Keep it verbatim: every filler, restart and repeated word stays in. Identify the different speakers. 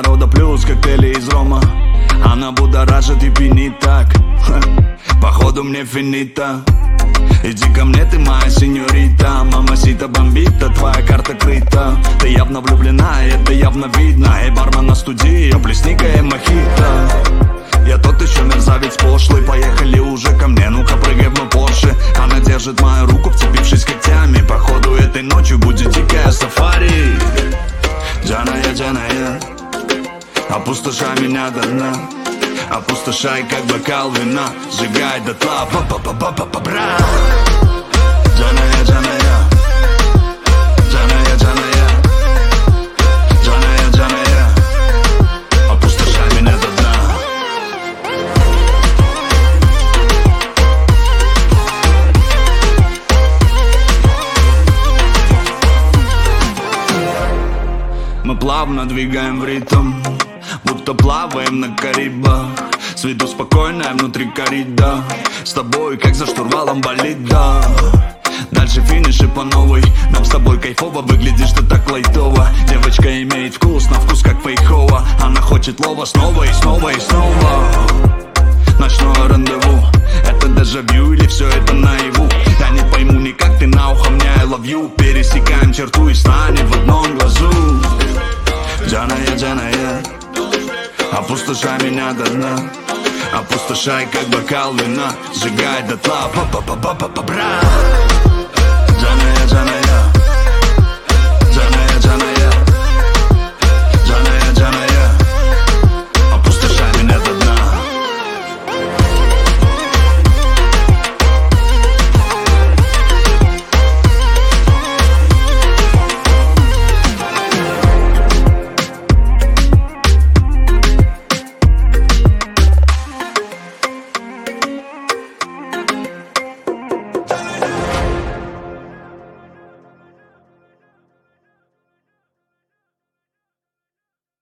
Speaker 1: народа плюс коктейли из рома. Она будоражит и пьянит так. Ха, походу мне финита. Иди ко мне, ты моя сеньорита. Мамасита бомбита, твоя карта крыта. Ты явно влюблена, и это явно видно. Эй, бармен на студии, плесни-ка ей мохито. Я тот еще мерзавец пошлый. Поехали уже ко мне, ну-ка прыгай в мой Порше. Она держит мою руку, вцепившись когтями. Походу этой ночью будет дикая сафари. Джаная, Джаная, опустошай меня до дна. Опустошай, как бокал вина. Сжигай дотла, па-па-па-па-па-бра. Джаная, Джаная, Джаная, Джаная, Джаная, Джаная, опустошай меня до дна. Мы плавно двигаем в ритм, будто плаваем на Карибах. С виду спокойная, внутри коррида. С тобой, как за штурвалом болида. Дальше финиши по новой. Нам с тобой кайфово, выглядишь ты так лайтово. Девочка имеет вкус, на вкус как фейхоа. Она хочет лова снова и снова и снова. Ночное рандеву, это дежавю или все это наяву? Я не пойму никак, ты на ухо мне I love you. Пересекаем черту и станет в одном глазу. Джаная, Джаная, опустошай меня до дна. Опустошай, как бокал вина. Сжигай дотла, па-па-па-па-па-бра. Джаная, Джаная,